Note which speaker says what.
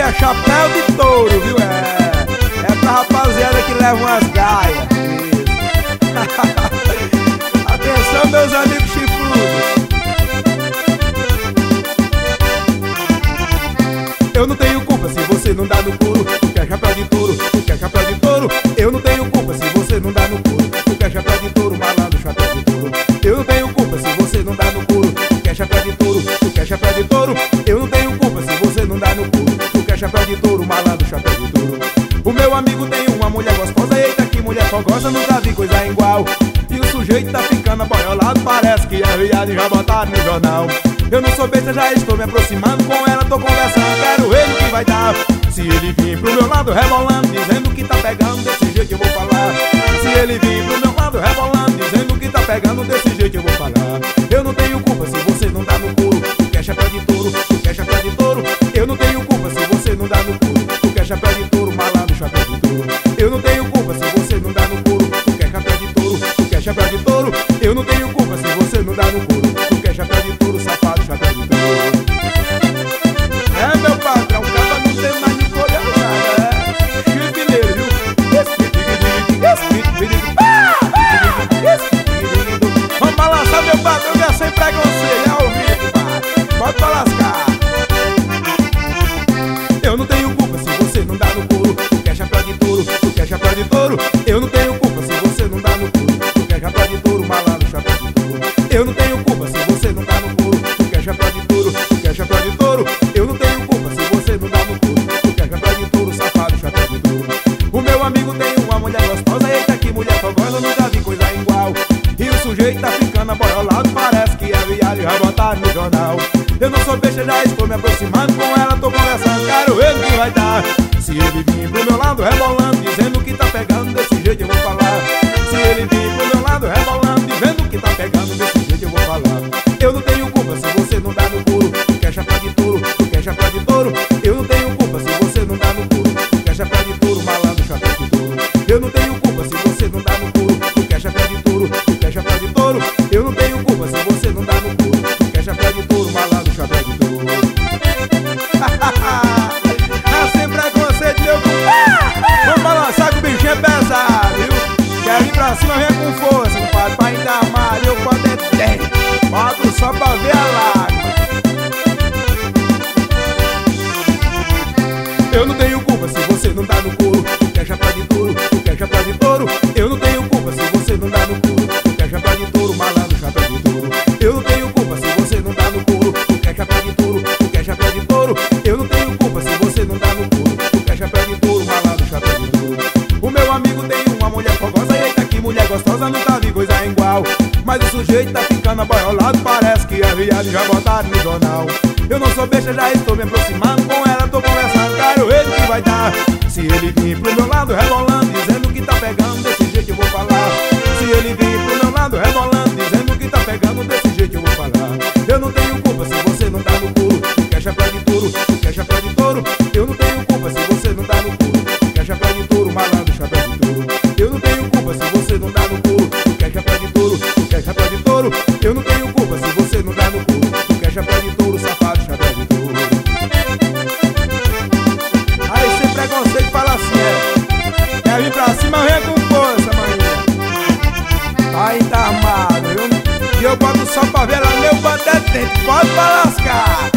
Speaker 1: é chapéu de touro, viu? É pra rapaziada que leva umas gaias. Atenção, meus amigos chifrudos. Eu não tenho culpa se você não dá no couro. Tu quer chapéu de touro, tu quer chapéu de touro. Eu não tenho culpa se você não dá no couro. Tu quer chapéu de touro, malandro, chapéu de touro. Eu não tenho culpa se você não dá no couro. Tu quer chapéu de touro, tu quer chapéu de touro. Eu não tenho culpa se você não dá no couro. Tu quer chapéu de touro, malandro, chapéu de touro. O meu amigo tem uma mulher gostosa. Eita, que mulher fogosa, nunca vi coisa igual. E o sujeito tá ficando aboiolado, parece que é viado e já botaram no jornal. Eu não sou besta, já estou me aproximando, com ela tô conversando, quero ver no que vai dar. Se ele vir pro meu lado rebolando, dizendo que tá pegando, desse jeito eu vou falar. Se ele vir pro meu lado rebolando, dizendo que tá pegando, desse jeito eu vou falar. Eu não tenho culpa se você não dá no couro. Tu quer chapéu de touro, tu quer chapéu de touro. Eu não tenho culpa se você não dá no couro. Tu quer chapéu de touro, malandro, chapéu de touro. Eu não tenho culpa se você não dá no couro. Tu quer chapéu de touro, tu quer chapéu de touro. Eu não tenho culpa se você não dá no couro. Tu quer chapéu de touro, safado, chapéu de touro. É, meu patrão, o cara não tem mais nem poder nada, é chipineiro, viu? Vamos balançar, meu patrão, que é sem preconceito, é ao vivo, pá. Pode balascar. Eu não tenho culpa se você não dá no couro. Tu quer chapéu de touro, tu quer chapéu de touro. Eu não tenho culpa se você não dá no couro. Tu quer chapéu de touro, malandro, chapéu de touro. Eu não tenho culpa se você não dá no couro. Tu quer chapéu de touro, tu quer chapéu de touro. Eu não tenho culpa se você não dá no couro. Tu quer chapéu de touro, safado, chapéu de touro. O meu amigo tem uma mulher gostosa. Eita, que mulher fogosa, nunca vi coisa igual. E o sujeito tá ficando aboiolado, parece que é viado e já botaram no jornal. Eu não sou besta, já estou me aproximando, com ela tô conversando, quero ver no que vai dar. Se ele vir pro meu lado rebolando, dizendo que tá pegando, desse jeito eu vou falar. Se ele vir pro meu lado rebolando, dizendo que tá pegando, desse jeito eu vou falar. Eu não tenho culpa se você não dá no couro. Tu quer chapéu de touro, tu quer chapéu de touro. Eu não tenho culpa se você não dá no couro. Tu quer chapéu de touro, malandro, chapéu de touro. Eu não tenho culpa se você não dá no couro. Tu quer chapéu de touro, tu quer chapéu de touro. Eu não tenho culpa se você não dá no couro. Tu quer chapéu de touro, malandro, chapéu de touro. É sem preconceito, meu compadre. Vamos balançar que o bichinho é pesado, viu? Quer vir pra cima, vem com força, compadre. Pra ainda mais, eu quando é 10. Bota só pra ver a lágrima. Eu não tenho culpa se você não dá no couro. Tu quer chapéu de touro, tu quer chapéu de touro. Eu não tenho culpa se você não dá no couro. Tu quer chapéu de touro, malandro, chapéu de touro. Eu não tenho culpa se você não dá no couro. Tu quer chapéu de touro, tu quer chapéu de touro. Eu não tenho culpa se você não dá no couro. Tu quer chapéu de touro, malandro, chapéu de touro. O meu amigo tem uma mulher fogosa. Eita, que mulher gostosa, nunca vi coisa igual. Mas o sujeito tá ficando aboiolado, parece que é viado e já botaram no jornal. Eu não sou besta, já estou me aproximando, com ela tô conversando, quero ver o que vai dar. Se ele vir pro meu lado rebolando, dizendo que tá pegando, desse jeito eu vou falar. Se ele vir pro meu lado rebolando, dizendo que tá pegando, desse jeito eu vou falar. Eu não tenho culpa se você não dá no couro. Tu quer chapéu de touro, tu quer chapéu de touro. Eu não tenho culpa se você não dá no couro. Tu quer chapéu de touro, malandro, chapéu de touro. Eu não tenho culpa se você não dá no couro. Tu quer chapéu de touro, tu quer chapéu de touro. Eu não tenho culpa se você não dá no couro. Tu quer chapéu de touro, safado, chapéu de touro. Aí sem preconceito fala assim, é. Quer vir pra cima, vem com força, maninha. Aí tá armado, viu? E eu boto só pra ver lá, meu bando é dentro, pode balascar.